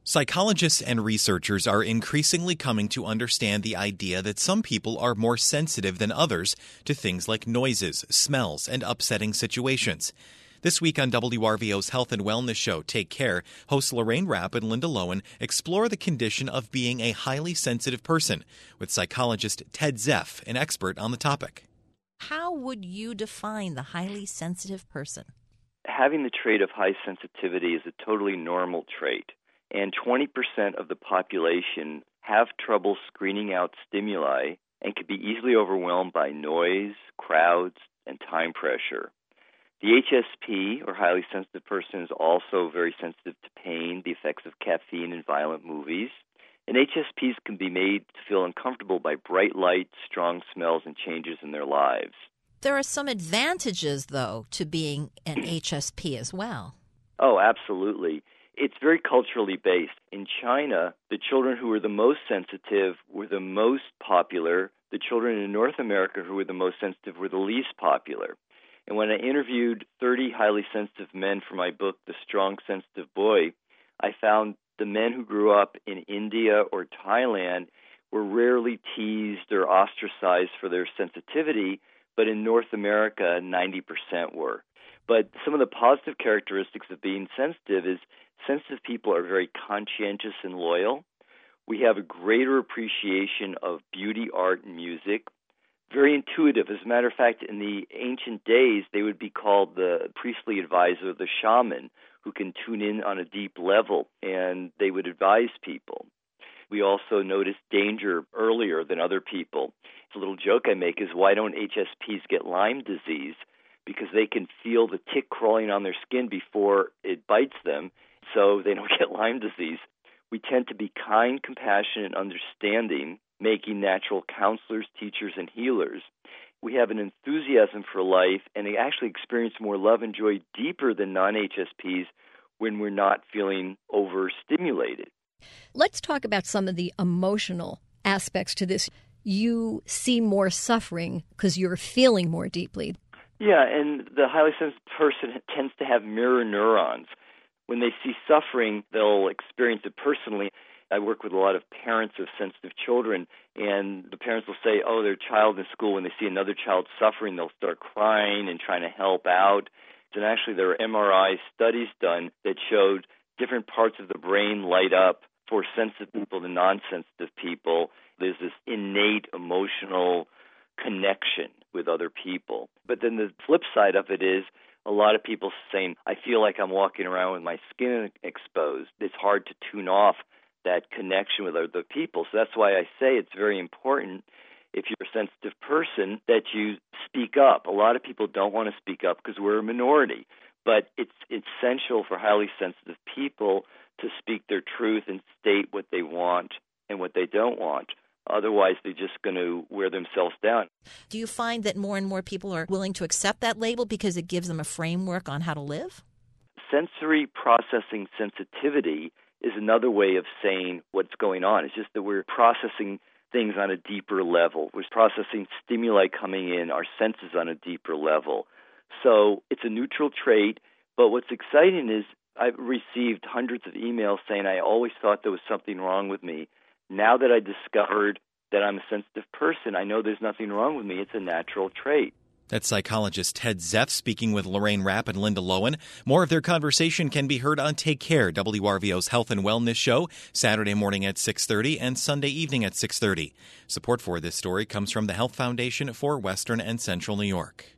Psychologists and researchers are increasingly coming to understand the idea that some people are more sensitive than others to things like noises, smells, and upsetting situations. This week on WRVO's Health and Wellness show, Take Care, hosts Lorraine Rapp and Linda Lowen explore the condition of being a highly sensitive person with psychologist Ted Zeff, an expert on the topic. How would you define the highly sensitive person? Having the trait of high sensitivity is a totally normal trait, and 20% of the population have trouble screening out stimuli and can be easily overwhelmed by noise, crowds, and time pressure. The HSP, or highly sensitive person, is also very sensitive to pain, the effects of caffeine and violent movies. And HSPs can be made to feel uncomfortable by bright lights, strong smells, and changes in their lives. There are some advantages, though, to being an HSP as well. Oh, absolutely. It's very culturally based. In China, the children who were the most sensitive were the most popular. The children in North America who were the most sensitive were the least popular. And when I interviewed 30 highly sensitive men for my book, The Strong Sensitive Boy, I found the men who grew up in India or Thailand were rarely teased or ostracized for their sensitivity, but in North America, 90% were. But some of the positive characteristics of being sensitive is sensitive people are very conscientious and loyal. We have a greater appreciation of beauty, art, and music. Very intuitive. As a matter of fact, in the ancient days, they would be called the priestly advisor, the shaman, who can tune in on a deep level, and they would advise people. We also notice danger earlier than other people. A little joke I make is, why don't HSPs get Lyme disease? Because they can feel the tick crawling on their skin before it bites them, so they don't get Lyme disease. We tend to be kind, compassionate, and understanding, making natural counselors, teachers, and healers. We have an enthusiasm for life, and they actually experience more love and joy deeper than non-HSPs when we're not feeling overstimulated. Let's talk about some of the emotional aspects to this. You see more suffering because you're feeling more deeply. Yeah, and the highly sensitive person tends to have mirror neurons. When they see suffering, they'll experience it personally. I work with a lot of parents of sensitive children, and the parents will say, oh, their child in school, when they see another child suffering, they'll start crying and trying to help out. And actually, there are MRI studies done that showed different parts of the brain light up for sensitive people to non-sensitive people. There's this innate emotional connection with other people. But then the flip side of it is a lot of people saying, I feel like I'm walking around with my skin exposed. It's hard to tune off that connection with other people. So that's why I say it's very important, if you're a sensitive person, that you speak up. A lot of people don't want to speak up because we're a minority. But it's essential for highly sensitive people to speak their truth and state what they want and what they don't want. Otherwise, they're just going to wear themselves down. Do you find that more and more people are willing to accept that label because it gives them a framework on how to live? Sensory processing sensitivity is another way of saying what's going on. It's just that we're processing things on a deeper level. We're processing stimuli coming in, our senses on a deeper level. So it's a neutral trait, but what's exciting is I've received hundreds of emails saying I always thought there was something wrong with me. Now that I discovered that I'm a sensitive person, I know there's nothing wrong with me. It's a natural trait. That's psychologist Ted Zeff speaking with Lorraine Rapp and Linda Lowen. More of their conversation can be heard on Take Care, WRVO's Health and Wellness show, Saturday morning at 6:30 and Sunday evening at 6:30. Support for this story comes from the Health Foundation for Western and Central New York.